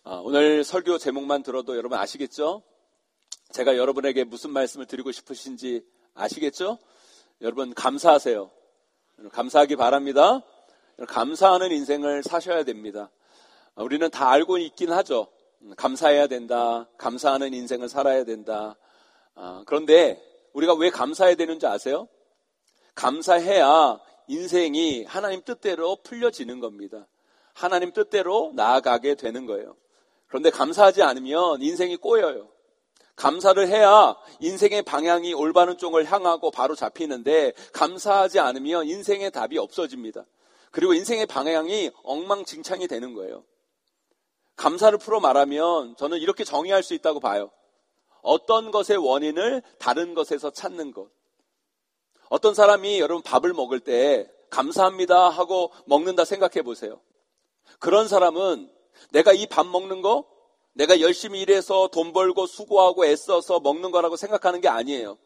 오늘 설교 제목만 들어도 여러분 아시겠죠? 제가 여러분에게 무슨 말씀을 드리고 싶으신지 아시겠죠? 여러분 감사하세요. 감사하기 바랍니다. 감사하는 인생을 사셔야 됩니다. 우리는 다 알고 있긴 하죠. 감사해야 된다. 감사하는 인생을 살아야 된다. 그런데 우리가 왜 감사해야 되는지 아세요? 감사해야 인생이 하나님 뜻대로 풀려지는 겁니다. 하나님 뜻대로 나아가게 되는 거예요. 그런데 감사하지 않으면 인생이 꼬여요. 감사를 해야 인생의 방향이 올바른 쪽을 향하고 바로 잡히는데 감사하지 않으면 인생의 답이 없어집니다. 그리고 인생의 방향이 엉망진창이 되는 거예요. 감사를 풀어 말하면 저는 이렇게 정의할 수 있다고 봐요. 어떤 것의 원인을 다른 것에서 찾는 것. 어떤 사람이 여러분 밥을 먹을 때 감사합니다 하고 먹는다 생각해 보세요. 그런 사람은 내가 이 밥 먹는 거, 내가 열심히 일해서 돈 벌고 수고하고 애써서 먹는 거라고 생각하는 게 아니에요.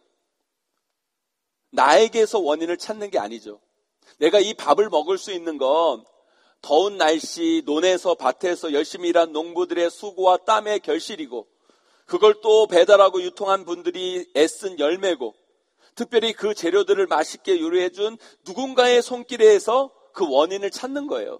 나에게서 원인을 찾는 게 아니죠. 내가 이 밥을 먹을 수 있는 건 더운 날씨, 논에서 밭에서 열심히 일한 농부들의 수고와 땀의 결실이고, 그걸 또 배달하고 유통한 분들이 애쓴 열매고, 특별히 그 재료들을 맛있게 요리해준 누군가의 손길에서 그 원인을 찾는 거예요.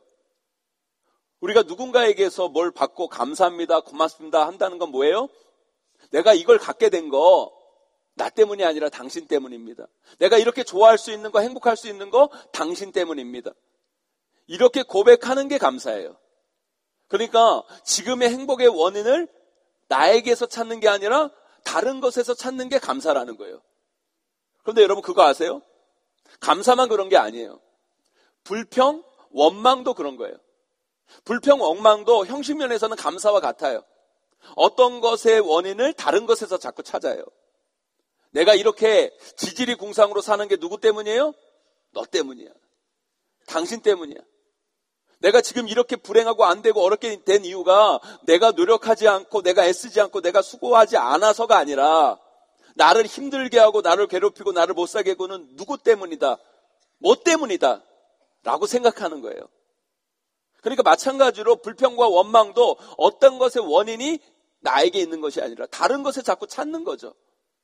우리가 누군가에게서 뭘 받고 감사합니다, 고맙습니다 한다는 건 뭐예요? 내가 이걸 갖게 된 거 나 때문이 아니라 당신 때문입니다. 내가 이렇게 좋아할 수 있는 거, 행복할 수 있는 거 당신 때문입니다. 이렇게 고백하는 게 감사예요. 그러니까 지금의 행복의 원인을 나에게서 찾는 게 아니라 다른 것에서 찾는 게 감사라는 거예요. 그런데 여러분 그거 아세요? 감사만 그런 게 아니에요. 불평, 원망도 그런 거예요. 불평, 원망도 형식 면에서는 감사와 같아요. 어떤 것의 원인을 다른 것에서 자꾸 찾아요. 내가 이렇게 지질이 궁상으로 사는 게 누구 때문이에요? 너 때문이야. 당신 때문이야. 내가 지금 이렇게 불행하고 안 되고 어렵게 된 이유가 내가 노력하지 않고 내가 애쓰지 않고 내가 수고하지 않아서가 아니라 나를 힘들게 하고 나를 괴롭히고 나를 못 살게 하고는 누구 때문이다. 뭐 때문이다. 라고 생각하는 거예요. 그러니까 마찬가지로 불평과 원망도 어떤 것의 원인이 나에게 있는 것이 아니라 다른 것에 자꾸 찾는 거죠.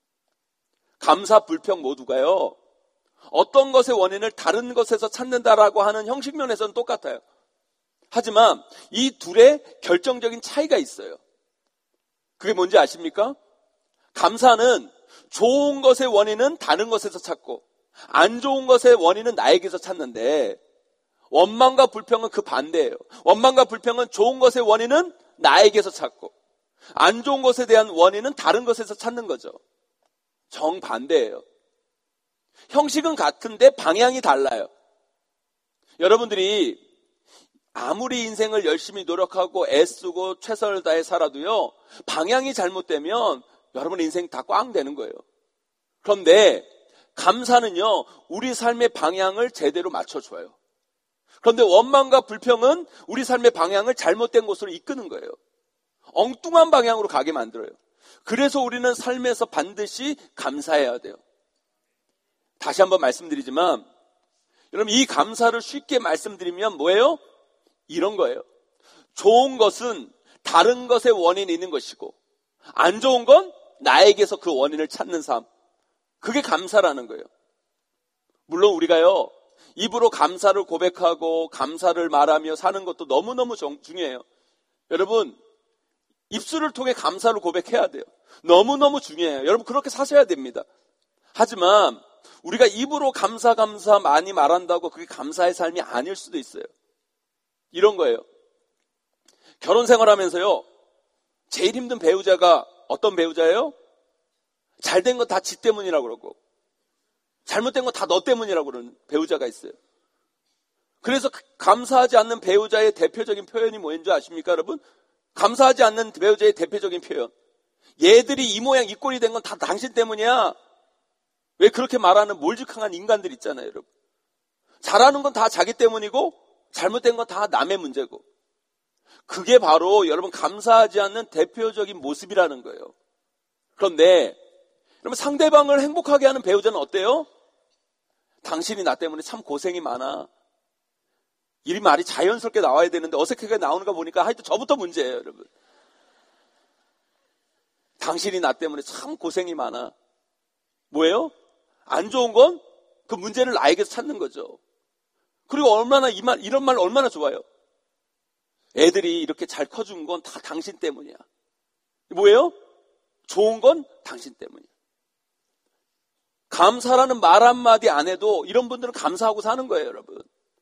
감사, 불평 모두가요. 어떤 것의 원인을 다른 것에서 찾는다라고 하는 형식 면에서는 똑같아요. 하지만 이 둘의 결정적인 차이가 있어요. 그게 뭔지 아십니까? 감사는 좋은 것의 원인은 다른 것에서 찾고 안 좋은 것의 원인은 나에게서 찾는데 원망과 불평은 그 반대예요. 원망과 불평은 좋은 것의 원인은 나에게서 찾고 안 좋은 것에 대한 원인은 다른 것에서 찾는 거죠. 정반대예요. 형식은 같은데 방향이 달라요. 여러분들이 아무리 인생을 열심히 노력하고 애쓰고 최선을 다해 살아도요, 방향이 잘못되면 여러분 인생 다 꽝 되는 거예요. 그런데 감사는요, 우리 삶의 방향을 제대로 맞춰줘요. 그런데 원망과 불평은 우리 삶의 방향을 잘못된 곳으로 이끄는 거예요. 엉뚱한 방향으로 가게 만들어요. 그래서 우리는 삶에서 반드시 감사해야 돼요. 다시 한번 말씀드리지만 여러분 이 감사를 쉽게 말씀드리면 뭐예요? 이런 거예요. 좋은 것은 다른 것의 원인이 있는 것이고 안 좋은 건 나에게서 그 원인을 찾는 삶. 그게 감사라는 거예요. 물론 우리가요 입으로 감사를 고백하고 감사를 말하며 사는 것도 너무너무 중요해요. 여러분 입술을 통해 감사를 고백해야 돼요. 너무너무 중요해요. 여러분 그렇게 사셔야 됩니다. 하지만 우리가 입으로 감사 많이 말한다고 그게 감사의 삶이 아닐 수도 있어요. 이런 거예요. 결혼 생활하면서요 제일 힘든 배우자가 어떤 배우자예요? 잘된 건 다 지 때문이라고 그러고 잘못된 건 다 너 때문이라고 그러는 배우자가 있어요. 그래서 감사하지 않는 배우자의 대표적인 표현이 뭐인지 아십니까 여러분? 감사하지 않는 배우자의 대표적인 표현. 얘들이 이 모양 이 꼴이 된 건 다 당신 때문이야. 왜 그렇게 말하는 몰직한 인간들 있잖아요 여러분. 잘하는 건 다 자기 때문이고 잘못된 건 다 남의 문제고. 그게 바로 여러분 감사하지 않는 대표적인 모습이라는 거예요. 그런데 여러분 상대방을 행복하게 하는 배우자는 어때요? 당신이 나 때문에 참 고생이 많아. 이 말이 자연스럽게 나와야 되는데 어색하게 나오는 거 보니까 하여튼 저부터 문제예요 여러분. 당신이 나 때문에 참 고생이 많아. 뭐예요? 안 좋은 건 그 문제를 나에게서 찾는 거죠. 그리고 얼마나 이런 말 얼마나 좋아요. 애들이 이렇게 잘 커준 건 다 당신 때문이야. 뭐예요? 좋은 건 당신 때문이야. 감사라는 말 한마디 안 해도 이런 분들은 감사하고 사는 거예요, 여러분.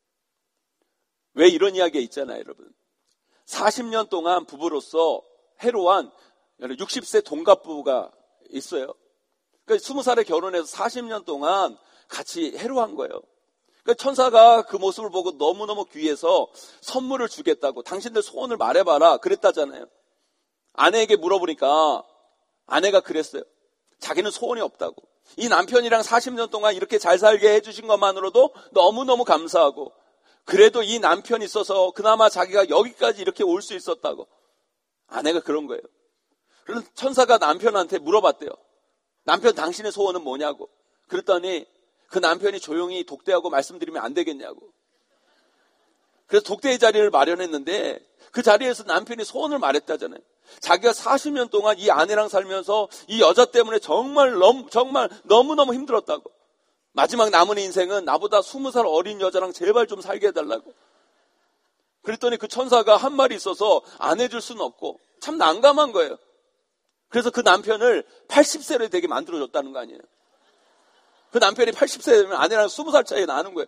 왜 이런 이야기가 있잖아요, 여러분. 40년 동안 부부로서 해로한 60세 동갑부부가 있어요. 그러니까 20살에 결혼해서 40년 동안 같이 해로한 거예요. 그러니까 천사가 그 모습을 보고 너무너무 귀해서 선물을 주겠다고 당신들 소원을 말해봐라 그랬다잖아요. 아내에게 물어보니까 아내가 그랬어요. 자기는 소원이 없다고. 이 남편이랑 40년 동안 이렇게 잘 살게 해주신 것만으로도 너무너무 감사하고 그래도 이 남편이 있어서 그나마 자기가 여기까지 이렇게 올 수 있었다고. 아내가 그런 거예요. 그래서 천사가 남편한테 물어봤대요. 남편 당신의 소원은 뭐냐고. 그랬더니 그 남편이 조용히 독대하고 말씀드리면 안 되겠냐고. 그래서 독대의 자리를 마련했는데 그 자리에서 남편이 소원을 말했다잖아요. 자기가 40년 동안 이 아내랑 살면서 이 여자 때문에 정말 너무너무 힘들었다고. 마지막 남은 인생은 나보다 20살 어린 여자랑 제발 좀 살게 해달라고. 그랬더니 그 천사가 한 말이 있어서 안 해줄 수는 없고 참 난감한 거예요. 그래서 그 남편을 80세로 되게 만들어줬다는 거 아니에요. 그 남편이 80세 되면 아내랑 20살 차이 나는 거예요.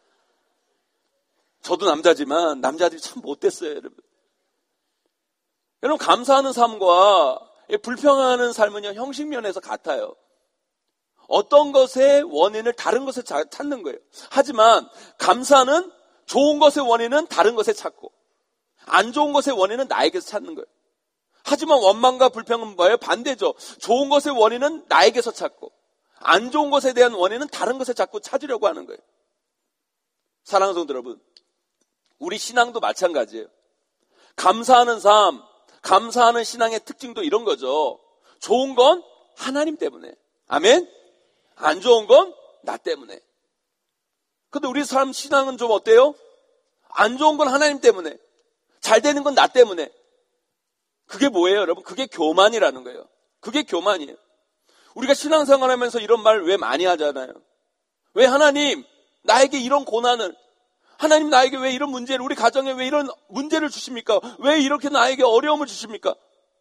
저도 남자지만 남자들이 참 못됐어요, 여러분. 여러분, 감사하는 삶과 불평하는 삶은요, 형식면에서 같아요. 어떤 것의 원인을 다른 것에 찾는 거예요. 하지만 감사는 좋은 것의 원인은 다른 것에 찾고 안 좋은 것의 원인은 나에게서 찾는 거예요. 하지만 원망과 불평은 뭐예요? 반대죠. 좋은 것의 원인은 나에게서 찾고 안 좋은 것에 대한 원인은 다른 것에 자꾸 찾으려고 하는 거예요. 사랑하는 성도 여러분, 우리 신앙도 마찬가지예요. 감사하는 삶, 감사하는 신앙의 특징도 이런 거죠. 좋은 건 하나님 때문에. 아멘? 안 좋은 건 나 때문에. 근데 우리 삶 신앙은 좀 어때요? 안 좋은 건 하나님 때문에. 잘 되는 건 나 때문에. 그게 뭐예요, 여러분? 그게 교만이라는 거예요. 그게 교만이에요. 우리가 신앙생활 하면서 이런 말 왜 많이 하잖아요. 왜 하나님, 나에게 이런 고난을, 하나님 나에게 왜 이런 문제를, 우리 가정에 왜 이런 문제를 주십니까? 왜 이렇게 나에게 어려움을 주십니까?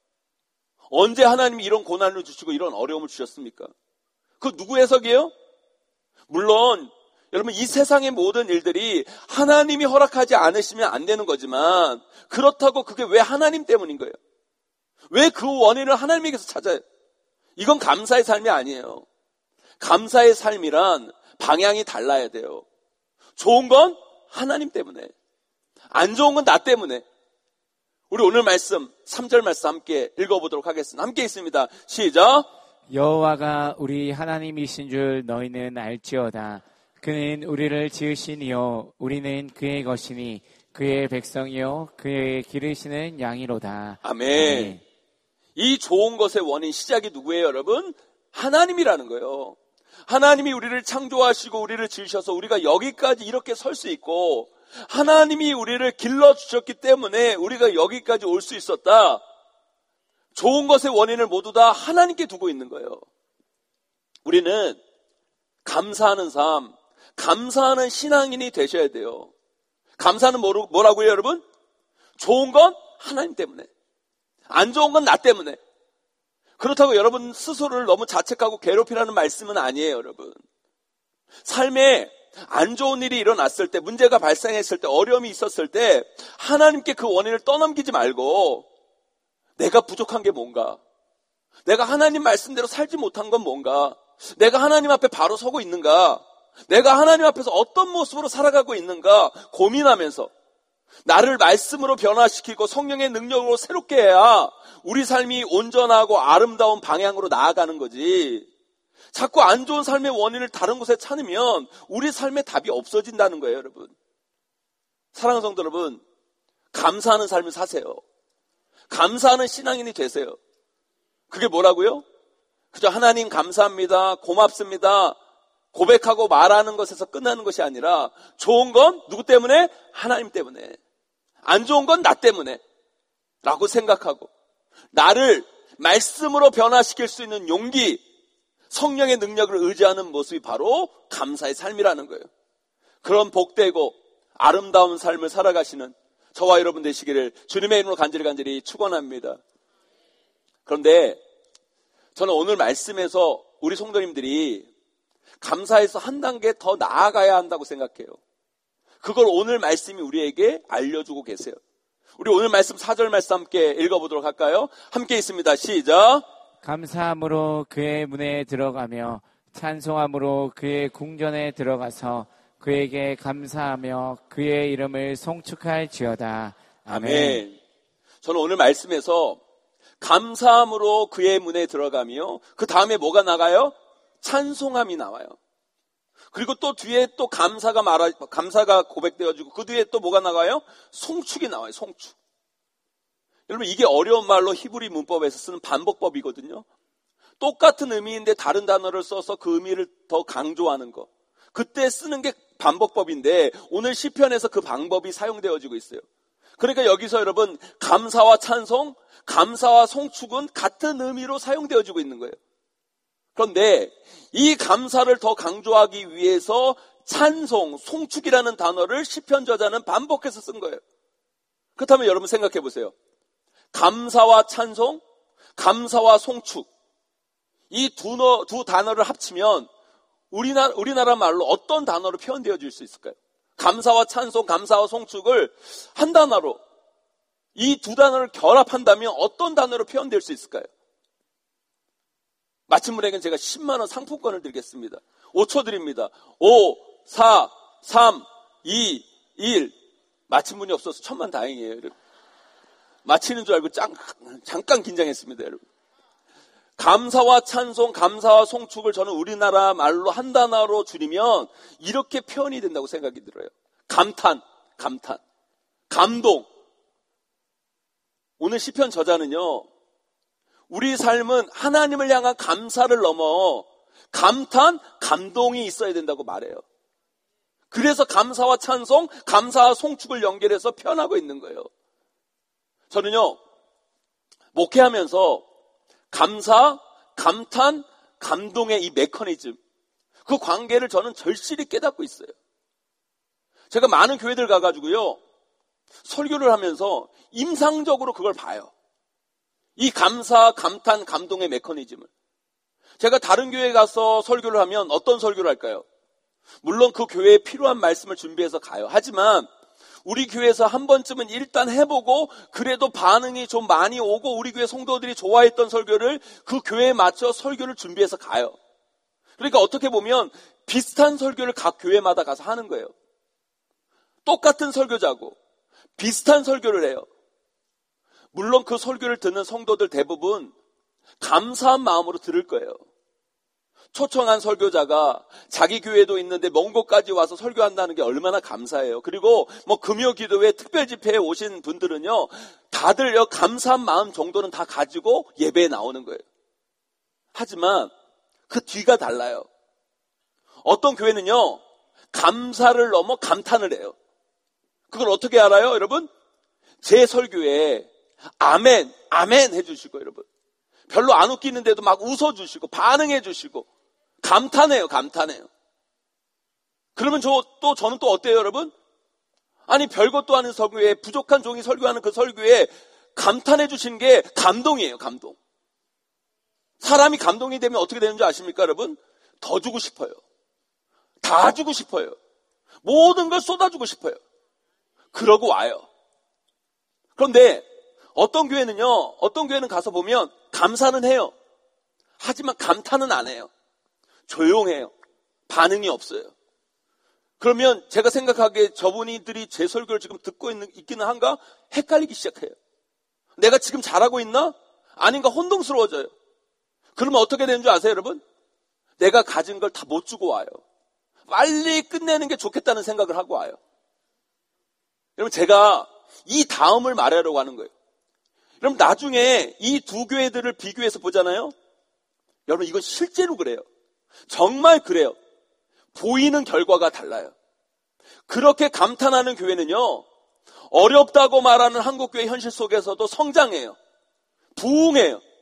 언제 하나님이 이런 고난을 주시고 이런 어려움을 주셨습니까? 그 누구 해석이에요? 물론 여러분 이 세상의 모든 일들이 하나님이 허락하지 않으시면 안 되는 거지만 그렇다고 그게 왜 하나님 때문인 거예요? 왜 그 원인을 하나님에게서 찾아요? 이건 감사의 삶이 아니에요. 감사의 삶이란 방향이 달라야 돼요. 좋은 건 하나님 때문에, 안 좋은 건 나 때문에. 우리 오늘 말씀 3절 말씀 함께 읽어보도록 하겠습니다. 함께 있습니다. 시작. 여호와가 우리 하나님이신 줄 너희는 알지어다. 그는 우리를 지으시니요 우리는 그의 것이니 그의 백성이요 그의 기르시는 양이로다. 아멘. 이 좋은 것의 원인 시작이 누구예요, 여러분? 하나님이라는 거예요. 하나님이 우리를 창조하시고 우리를 지으셔서 우리가 여기까지 이렇게 설 수 있고 하나님이 우리를 길러주셨기 때문에 우리가 여기까지 올 수 있었다. 좋은 것의 원인을 모두 다 하나님께 두고 있는 거예요. 우리는 감사하는 삶, 감사하는 신앙인이 되셔야 돼요. 감사는 뭐라고요, 여러분? 좋은 건 하나님 때문에, 안 좋은 건 나 때문에. 그렇다고 여러분 스스로를 너무 자책하고 괴롭히라는 말씀은 아니에요, 여러분. 삶에 안 좋은 일이 일어났을 때, 문제가 발생했을 때, 어려움이 있었을 때 하나님께 그 원인을 떠넘기지 말고 내가 부족한 게 뭔가, 내가 하나님 말씀대로 살지 못한 건 뭔가, 내가 하나님 앞에 바로 서고 있는가, 내가 하나님 앞에서 어떤 모습으로 살아가고 있는가 고민하면서 나를 말씀으로 변화시키고 성령의 능력으로 새롭게 해야 우리 삶이 온전하고 아름다운 방향으로 나아가는 거지. 자꾸 안 좋은 삶의 원인을 다른 곳에 찾으면 우리 삶의 답이 없어진다는 거예요, 여러분. 사랑하는 성도 여러분, 감사하는 삶을 사세요. 감사하는 신앙인이 되세요. 그게 뭐라고요? 그저 하나님 감사합니다, 고맙습니다 고백하고 말하는 것에서 끝나는 것이 아니라 좋은 건 누구 때문에? 하나님 때문에. 안 좋은 건 나 때문에 라고 생각하고 나를 말씀으로 변화시킬 수 있는 용기, 성령의 능력을 의지하는 모습이 바로 감사의 삶이라는 거예요. 그런 복되고 아름다운 삶을 살아가시는 저와 여러분 되시기를 주님의 이름으로 간절히 축원합니다. 그런데 저는 오늘 말씀에서 우리 성도님들이 감사해서 한 단계 더 나아가야 한다고 생각해요. 그걸 오늘 말씀이 우리에게 알려주고 계세요. 우리 오늘 말씀 4절 말씀 함께 읽어보도록 할까요? 함께 있습니다. 시작. 감사함으로 그의 문에 들어가며 찬송함으로 그의 궁전에 들어가서 그에게 감사하며 그의 이름을 송축할지어다. 아멘. 저는 오늘 말씀에서 감사함으로 그의 문에 들어가며 그 다음에 뭐가 나가요? 찬송함이 나와요. 그리고 또 뒤에 또 감사가 고백되어지고 그 뒤에 또 뭐가 나가요? 송축이 나와요. 송축. 여러분 이게 어려운 말로 히브리 문법에서 쓰는 반복법이거든요. 똑같은 의미인데 다른 단어를 써서 그 의미를 더 강조하는 거. 그때 쓰는 게 반복법인데 오늘 시편에서 그 방법이 사용되어지고 있어요. 그러니까 여기서 여러분 감사와 찬송, 감사와 송축은 같은 의미로 사용되어지고 있는 거예요. 그런데 이 감사를 더 강조하기 위해서 찬송, 송축이라는 단어를 시편 저자는 반복해서 쓴 거예요. 그렇다면 여러분 생각해 보세요. 감사와 찬송, 감사와 송축 이 두 단어를 합치면 우리나라 말로 어떤 단어로 표현되어질 수 있을까요? 감사와 찬송, 감사와 송축을 한 단어로 이 두 단어를 결합한다면 어떤 단어로 표현될 수 있을까요? 맞힌 분에게는 제가 10만 원 상품권을 드리겠습니다. 5초 드립니다. 5, 4, 3, 2, 1 맞힌 분이 없어서 천만 다행이에요. 여러분. 맞히는 줄 알고 잠깐 긴장했습니다. 여러분. 감사와 찬송, 감사와 송축을 저는 우리나라 말로 한 단어로 줄이면 이렇게 표현이 된다고 생각이 들어요. 감탄, 감동. 오늘 시편 저자는요. 우리 삶은 하나님을 향한 감사를 넘어 감탄, 감동이 있어야 된다고 말해요. 그래서 감사와 찬송, 감사와 송축을 연결해서 표현하고 있는 거예요. 저는요, 목회하면서 감사, 감탄, 감동의 이 메커니즘, 그 관계를 저는 절실히 깨닫고 있어요. 제가 많은 교회들 가가지고요, 설교를 하면서 임상적으로 그걸 봐요. 이 감사, 감탄, 감동의 메커니즘을. 제가 다른 교회에 가서 설교를 하면 어떤 설교를 할까요? 물론 그 교회에 필요한 말씀을 준비해서 가요. 하지만 우리 교회에서 한 번쯤은 일단 해보고 그래도 반응이 좀 많이 오고 우리 교회 성도들이 좋아했던 설교를 그 교회에 맞춰 설교를 준비해서 가요. 그러니까 어떻게 보면 비슷한 설교를 각 교회마다 가서 하는 거예요. 똑같은 설교자고 비슷한 설교를 해요. 물론 그 설교를 듣는 성도들 대부분 감사한 마음으로 들을 거예요. 초청한 설교자가 자기 교회도 있는데 먼 곳까지 와서 설교한다는 게 얼마나 감사해요. 그리고 금요 기도회 특별 집회에 오신 분들은요, 다들 감사한 마음 정도는 다 가지고 예배에 나오는 거예요. 하지만 그 뒤가 달라요. 어떤 교회는요, 감사를 넘어 감탄을 해요. 그걸 어떻게 알아요, 여러분? 제 설교에 아멘, 아멘 해주시고, 여러분. 별로 안 웃기는데도 막 웃어주시고, 반응해주시고, 감탄해요. 그러면 저는 또 어때요, 여러분? 아니, 별것도 아닌 설교에, 부족한 종이 설교하는 그 설교에 감탄해주신 게 감동이에요, 감동. 사람이 감동이 되면 어떻게 되는 줄 아십니까, 여러분? 더 주고 싶어요. 다 주고 싶어요. 모든 걸 쏟아주고 싶어요. 그러고 와요. 그런데 어떤 교회는 가서 보면 감사는 해요. 하지만 감탄은 안 해요. 조용해요. 반응이 없어요. 그러면 제가 생각하기에 저분들이 제 설교를 지금 듣고 있기는 한가? 헷갈리기 시작해요. 내가 지금 잘하고 있나? 아닌가 혼동스러워져요. 그러면 어떻게 되는 줄 아세요, 여러분? 내가 가진 걸 다 못 주고 와요. 빨리 끝내는 게 좋겠다는 생각을 하고 와요. 여러분, 제가 이 다음을 말하려고 하는 거예요. 여러분, 나중에 이 두 교회들을 비교해서 보잖아요. 여러분, 이건 실제로 그래요. 정말 그래요. 보이는 결과가 달라요. 그렇게 감탄하는 교회는요, 어렵다고 말하는 한국교회 현실 속에서도 성장해요. 부흥해요.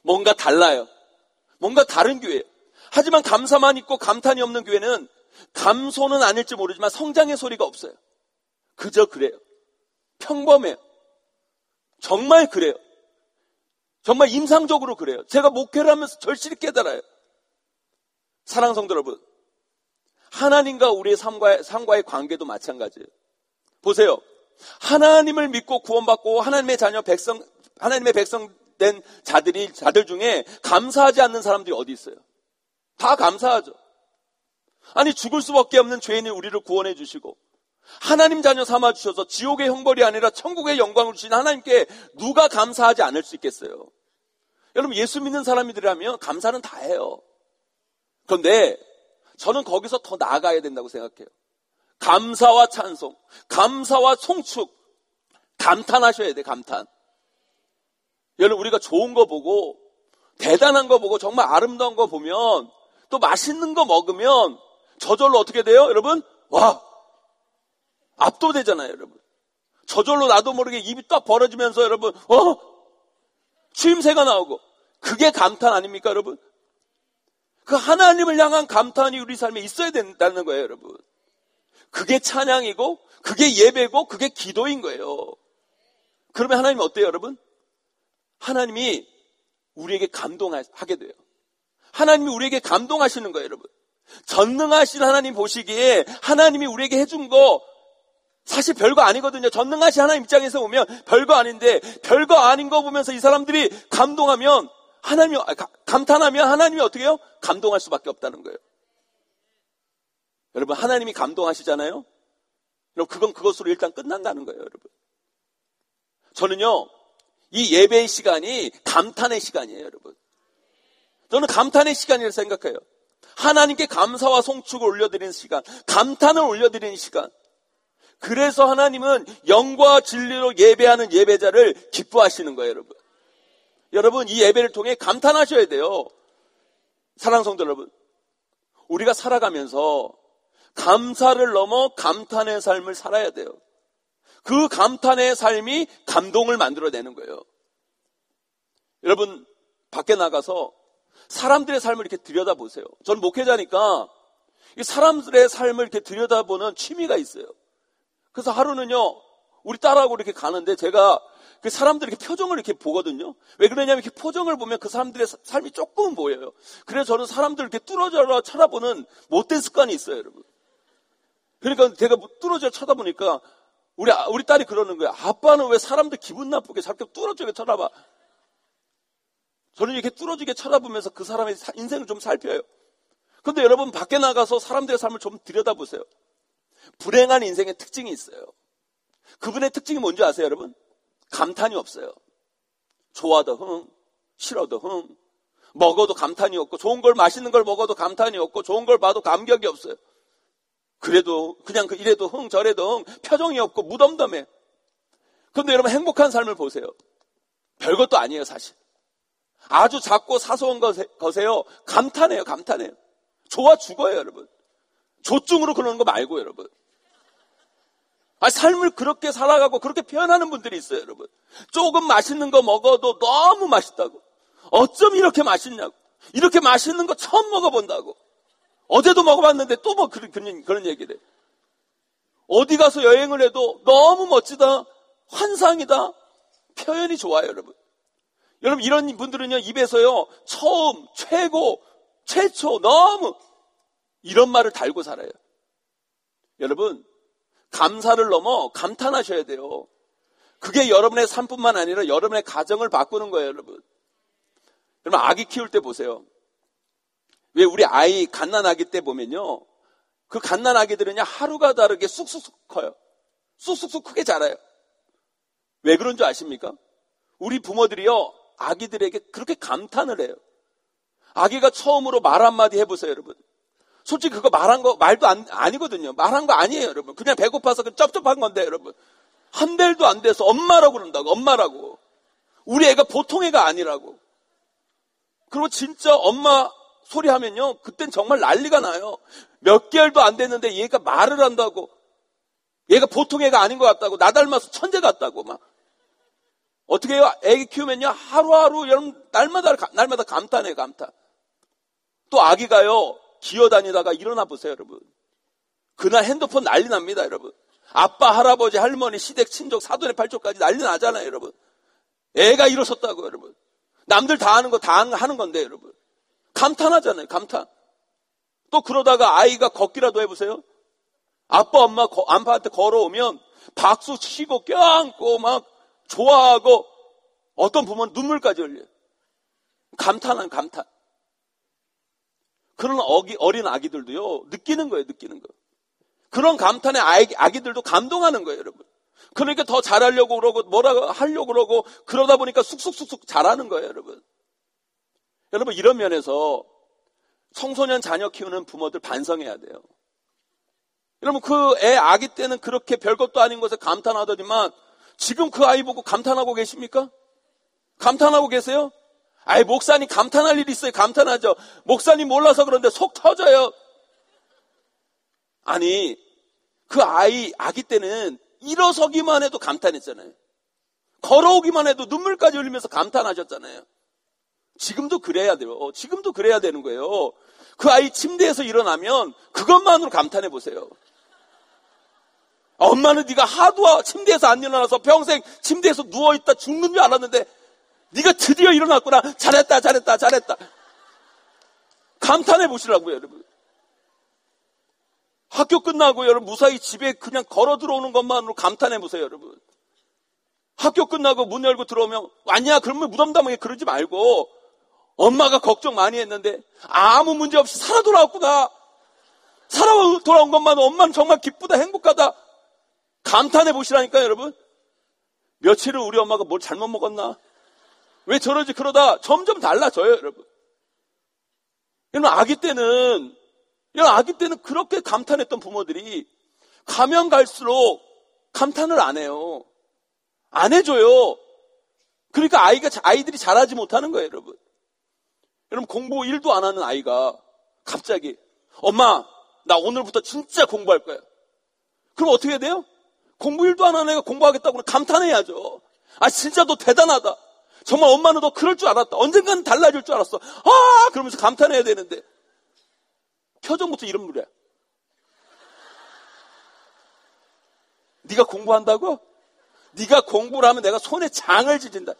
뭔가 달라요. 뭔가 다른 교회예요. 하지만 감사만 있고 감탄이 없는 교회는 감소는 아닐지 모르지만 성장의 소리가 없어요. 그저 그래요. 평범해요. 정말 그래요. 정말 임상적으로 그래요. 제가 목회를 하면서 절실히 깨달아요. 사랑하는 성도 여러분, 하나님과 우리의 삶과의 관계도 마찬가지예요. 보세요. 하나님을 믿고 구원받고 하나님의 백성 된 자들 중에 감사하지 않는 사람들이 어디 있어요? 다 감사하죠. 아니, 죽을 수밖에 없는 죄인이 우리를 구원해 주시고 하나님 자녀 삼아 주셔서 지옥의 형벌이 아니라 천국의 영광을 주신 하나님께 누가 감사하지 않을 수 있겠어요? 여러분, 예수 믿는 사람이라면 감사는 다 해요. 그런데 저는 거기서 더 나아가야 된다고 생각해요. 감사와 찬송, 감사와 송축, 감탄하셔야 돼, 감탄. 여러분, 우리가 좋은 거 보고 대단한 거 보고 정말 아름다운 거 보면 또 맛있는 거 먹으면 저절로 어떻게 돼요? 여러분, 와, 압도되잖아요, 여러분. 저절로 나도 모르게 입이 딱 벌어지면서 여러분, 추임새가 나오고. 그게 감탄 아닙니까, 여러분? 그 하나님을 향한 감탄이 우리 삶에 있어야 된다는 거예요, 여러분. 그게 찬양이고, 그게 예배고, 그게 기도인 거예요. 그러면 하나님 어때요, 여러분? 하나님이 우리에게 감동하게 돼요. 하나님이 우리에게 감동하시는 거예요, 여러분. 전능하신 하나님 보시기에 하나님이 우리에게 해준 거 사실 별거 아니거든요. 전능하신 하나님 입장에서 보면 별거 아닌데 별거 아닌 거 보면서 이 사람들이 감동하면 감탄하면 하나님이 어떻게 해요? 감동할 수밖에 없다는 거예요. 여러분, 하나님이 감동하시잖아요. 여러분, 그건 그것으로 일단 끝난다는 거예요, 여러분. 저는요, 이 예배의 시간이 감탄의 시간이에요, 여러분. 저는 감탄의 시간이라고 생각해요. 하나님께 감사와 송축을 올려드리는 시간, 감탄을 올려드리는 시간. 그래서 하나님은 영과 진리로 예배하는 예배자를 기뻐하시는 거예요, 여러분. 여러분, 이 예배를 통해 감탄하셔야 돼요. 사랑하는 성도 여러분, 우리가 살아가면서 감사를 넘어 감탄의 삶을 살아야 돼요. 그 감탄의 삶이 감동을 만들어내는 거예요. 여러분, 밖에 나가서 사람들의 삶을 이렇게 들여다보세요. 저는 목회자니까 이 사람들의 삶을 이렇게 들여다보는 취미가 있어요. 그래서 하루는요, 우리 딸하고 이렇게 가는데 제가 그 사람들 이렇게 표정을 이렇게 보거든요. 왜 그러냐면 이렇게 표정을 보면 그 사람들의 삶이 조금은 보여요. 그래서 저는 사람들 이렇게 뚫어져 쳐다보는 못된 습관이 있어요, 여러분. 그러니까 제가 뚫어져 쳐다보니까 우리 딸이 그러는 거예요. 아빠는 왜 사람들 기분 나쁘게 자꾸 뚫어지게 쳐다봐? 저는 이렇게 뚫어지게 쳐다보면서 그 사람의 인생을 좀 살펴요. 그런데 여러분, 밖에 나가서 사람들의 삶을 좀 들여다보세요. 불행한 인생의 특징이 있어요. 그분의 특징이 뭔지 아세요, 여러분? 감탄이 없어요. 좋아도 흥, 싫어도 흥, 먹어도 감탄이 없고, 좋은 걸 맛있는 걸 먹어도 감탄이 없고, 좋은 걸 봐도 감격이 없어요. 그래도 그냥 이래도 흥 저래도 흥, 표정이 없고 무덤덤해. 그런데 여러분, 행복한 삶을 보세요. 별것도 아니에요, 사실. 아주 작고 사소한 거세요. 감탄해요, 감탄해요. 좋아 죽어요, 여러분. 조증으로 그러는 거 말고, 여러분. 삶을 그렇게 살아가고 그렇게 표현하는 분들이 있어요, 여러분. 조금 맛있는 거 먹어도 너무 맛있다고. 어쩜 이렇게 맛있냐고. 이렇게 맛있는 거 처음 먹어본다고. 어제도 먹어봤는데 또 뭐 그런 얘기를 해. 어디 가서 여행을 해도 너무 멋지다, 환상이다, 표현이 좋아요, 여러분. 여러분, 이런 분들은요, 입에서요, 처음, 최고, 최초, 너무 이런 말을 달고 살아요. 여러분, 감사를 넘어 감탄하셔야 돼요. 그게 여러분의 삶뿐만 아니라 여러분의 가정을 바꾸는 거예요, 여러분. 여러분, 아기 키울 때 보세요. 왜 우리 아이 갓난아기 때 보면요, 그 갓난아기들은요, 하루가 다르게 쑥쑥쑥 커요. 쑥쑥쑥 크게 자라요. 왜 그런 줄 아십니까? 우리 부모들이요, 아기들에게 그렇게 감탄을 해요. 아기가 처음으로 말 한마디 해보세요, 여러분. 솔직히 그거 말도 아니거든요. 말한 거 아니에요, 여러분. 그냥 배고파서 쩝쩝한 건데, 여러분. 한 달도 안 돼서 엄마라고 그런다고, 엄마라고. 우리 애가 보통 애가 아니라고. 그리고 진짜 엄마 소리 하면요, 그땐 정말 난리가 나요. 몇 개월도 안 됐는데 얘가 말을 한다고. 얘가 보통 애가 아닌 것 같다고. 나 닮아서 천재 같다고 막. 어떻게 해요? 애기 키우면요, 하루하루 여러분 날마다 감탄해요, 감탄. 또 아기가요, 기어다니다가 일어나 보세요, 여러분. 그날 핸드폰 난리 납니다, 여러분. 아빠, 할아버지, 할머니, 시댁, 친족, 사돈의 팔족까지 난리 나잖아요, 여러분. 애가 일어섰다고, 여러분. 남들 다 하는 거 다 하는 건데, 여러분. 감탄하잖아요, 감탄. 또 그러다가 아이가 걷기라도 해보세요. 아빠, 엄마, 아빠한테 걸어오면 박수 치고 껴안고 막 좋아하고 어떤 부모는 눈물까지 흘려요. 감탄한 감탄. 그런 어린 아기들도요, 느끼는 거예요, 느끼는 거. 그런 감탄에 아기들도 감동하는 거예요, 여러분. 그러니까 더 잘하려고 그러고, 뭐라 하려고 그러고, 그러다 보니까 쑥쑥쑥쑥 잘하는 거예요, 여러분. 여러분, 이런 면에서 청소년 자녀 키우는 부모들 반성해야 돼요. 여러분, 그 애 아기 때는 그렇게 별것도 아닌 것에 감탄하더니만, 지금 그 아이 보고 감탄하고 계십니까? 감탄하고 계세요? 아이, 목사님 감탄할 일이 있어요. 감탄하죠. 목사님 몰라서 그런데 속 터져요. 아니, 그 아기 때는 일어서기만 해도 감탄했잖아요. 걸어오기만 해도 눈물까지 흘리면서 감탄하셨잖아요. 지금도 그래야 돼요. 지금도 그래야 되는 거예요. 그 아이 침대에서 일어나면 그것만으로 감탄해 보세요. 엄마는 네가 하도 침대에서 안 일어나서 평생 침대에서 누워있다 죽는 줄 알았는데 네가 드디어 일어났구나. 잘했다, 잘했다, 잘했다. 감탄해 보시라고요, 여러분. 학교 끝나고 여러분 무사히 집에 그냥 걸어 들어오는 것만으로 감탄해 보세요, 여러분. 학교 끝나고 문 열고 들어오면 왔냐? 그러면 무덤덤하게 그러지 말고 엄마가 걱정 많이 했는데 아무 문제 없이 살아 돌아왔구나. 살아 돌아온 것만으로 엄마는 정말 기쁘다, 행복하다. 감탄해 보시라니까요, 여러분. 며칠을 우리 엄마가 뭘 잘못 먹었나? 왜 저러지? 그러다 점점 달라져요, 여러분. 여러분, 아기 때는 그렇게 감탄했던 부모들이 가면 갈수록 감탄을 안 해요. 안 해줘요. 그러니까 아이들이 잘하지 못하는 거예요, 여러분. 여러분, 공부 1도 안 하는 아이가 갑자기 엄마, 나 오늘부터 진짜 공부할 거야. 그럼 어떻게 해야 돼요? 공부 1도 안 하는 애가 공부하겠다고 감탄해야죠. 아, 진짜 너 대단하다. 정말 엄마는 너 그럴 줄 알았다. 언젠가는 달라질 줄 알았어. 아, 그러면서 감탄해야 되는데 표정부터 이런 물이야. 네가 공부한다고? 네가 공부를 하면 내가 손에 장을 지진다.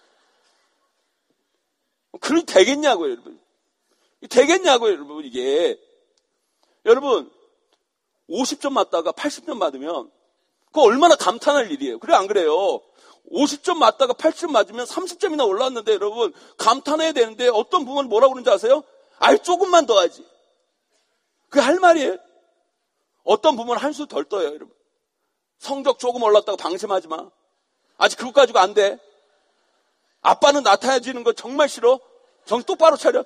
그러니 되겠냐고요, 여러분. 되겠냐고요, 여러분, 이게. 여러분, 50점 맞다가 80점 맞으면 그거 얼마나 감탄할 일이에요. 그래, 안 그래요? 50점 맞다가 80점 맞으면 30점이나 올라왔는데 여러분, 감탄해야 되는데 어떤 부모는 뭐라고 그러는지 아세요? 아이, 조금만 더 하지. 그게 할 말이에요? 어떤 부모는 한 수 덜 떠요, 여러분. 성적 조금 올랐다고 방심하지 마. 아직 그것 가지고 안 돼. 아빠는 나타나지는 거 정말 싫어. 정신 똑바로 차려.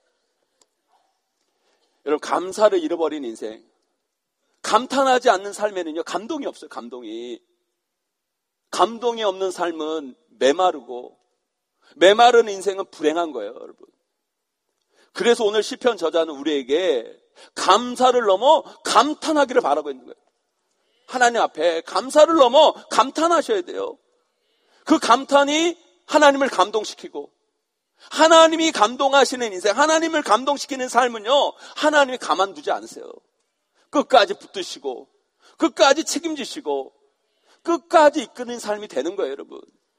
여러분, 감사를 잃어버린 인생. 감탄하지 않는 삶에는요, 감동이 없어요, 감동이. 감동이 없는 삶은 메마르고, 메마른 인생은 불행한 거예요, 여러분. 그래서 오늘 시편 저자는 우리에게 감사를 넘어 감탄하기를 바라고 있는 거예요. 하나님 앞에 감사를 넘어 감탄하셔야 돼요. 그 감탄이 하나님을 감동시키고, 하나님이 감동하시는 인생, 하나님을 감동시키는 삶은요, 하나님이 가만두지 않으세요. 끝까지 붙드시고, 끝까지 책임지시고, 끝까지 이끄는 삶이 되는 거예요, 여러분.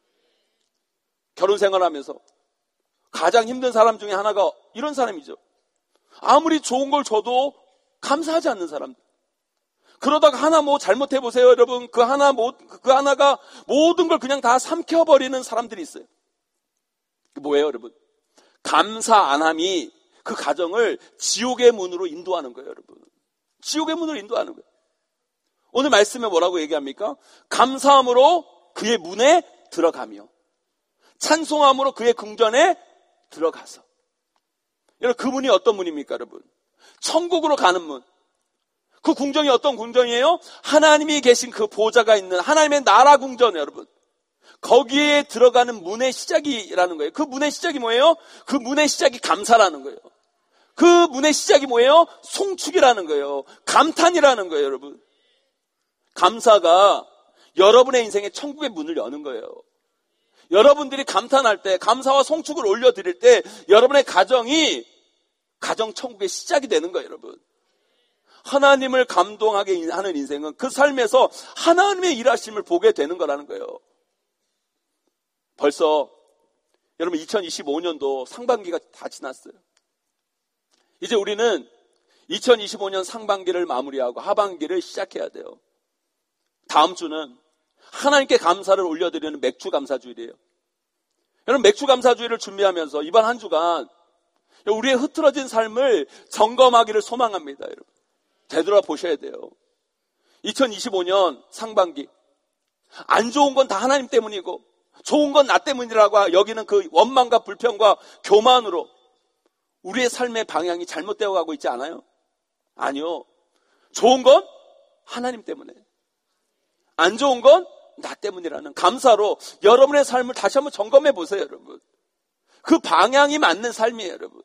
결혼 생활하면서 가장 힘든 사람 중에 하나가 이런 사람이죠. 아무리 좋은 걸 줘도 감사하지 않는 사람들. 그러다가 하나 뭐 잘못해보세요, 여러분. 그 하나가 모든 걸 그냥 다 삼켜버리는 사람들이 있어요. 뭐예요, 여러분? 감사 안 함이 그 가정을 지옥의 문으로 인도하는 거예요, 여러분. 지옥의 문으로 인도하는 거예요. 오늘 말씀에 뭐라고 얘기합니까? 감사함으로 그의 문에 들어가며 찬송함으로 그의 궁전에 들어가서. 여러분, 그 문이 어떤 문입니까, 여러분? 천국으로 가는 문. 그 궁정이 어떤 궁정이에요? 하나님이 계신 그 보좌가 있는 하나님의 나라 궁전, 여러분. 거기에 들어가는 문의 시작이라는 거예요. 그 문의 시작이 뭐예요? 그 문의 시작이 감사라는 거예요. 그 문의 시작이 뭐예요? 송축이라는 거예요. 감탄이라는 거예요, 여러분. 감사가 여러분의 인생에 천국의 문을 여는 거예요. 여러분들이 감탄할 때, 감사와 송축을 올려드릴 때 여러분의 가정이 가정천국의 시작이 되는 거예요, 여러분. 하나님을 감동하게 하는 인생은 그 삶에서 하나님의 일하심을 보게 되는 거라는 거예요. 벌써 여러분 2025년도 상반기가 다 지났어요. 이제 우리는 2025년 상반기를 마무리하고 하반기를 시작해야 돼요. 다음 주는 하나님께 감사를 올려드리는 맥주 감사주일이에요. 여러분, 맥주 감사주일을 준비하면서 이번 한 주간 우리의 흐트러진 삶을 점검하기를 소망합니다. 여러분, 되돌아보셔야 돼요. 2025년 상반기, 안 좋은 건 다 하나님 때문이고 좋은 건 나 때문이라고 여기는 그 원망과 불평과 교만으로 우리의 삶의 방향이 잘못되어 가고 있지 않아요? 아니요. 좋은 건 하나님 때문에, 안 좋은 건 나 때문이라는 감사로 여러분의 삶을 다시 한번 점검해 보세요, 여러분. 그 방향이 맞는 삶이에요, 여러분.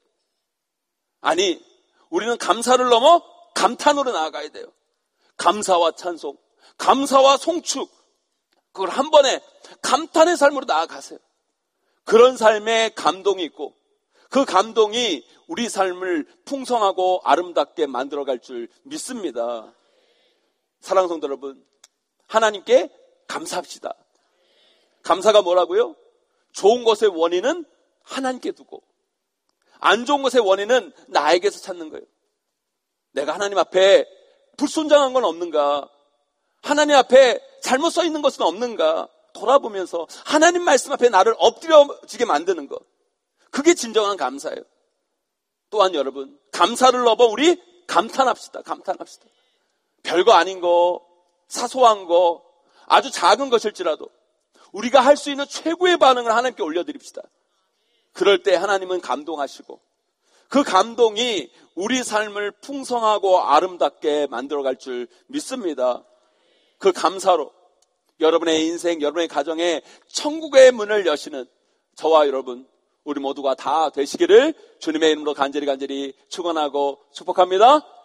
아니, 우리는 감사를 넘어 감탄으로 나아가야 돼요. 감사와 찬송, 감사와 송축, 그걸 한 번에 감탄의 삶으로 나아가세요. 그런 삶에 감동이 있고 그 감동이 우리 삶을 풍성하고 아름답게 만들어갈 줄 믿습니다. 사랑하는 성도 여러분, 하나님께 감사합시다. 감사가 뭐라고요? 좋은 것의 원인은 하나님께 두고 안 좋은 것의 원인은 나에게서 찾는 거예요. 내가 하나님 앞에 불순종한 건 없는가? 하나님 앞에 잘못 써 있는 것은 없는가? 돌아보면서 하나님 말씀 앞에 나를 엎드려지게 만드는 것, 그게 진정한 감사예요. 또한 여러분, 감사를 넘어 우리 감탄합시다. 감탄합시다. 별거 아닌 거, 사소한 거, 아주 작은 것일지라도 우리가 할 수 있는 최고의 반응을 하나님께 올려드립시다. 그럴 때 하나님은 감동하시고 그 감동이 우리 삶을 풍성하고 아름답게 만들어갈 줄 믿습니다. 그 감사로 여러분의 인생, 여러분의 가정에 천국의 문을 여시는 저와 여러분, 우리 모두가 다 되시기를 주님의 이름으로 간절히 축원하고 축복합니다.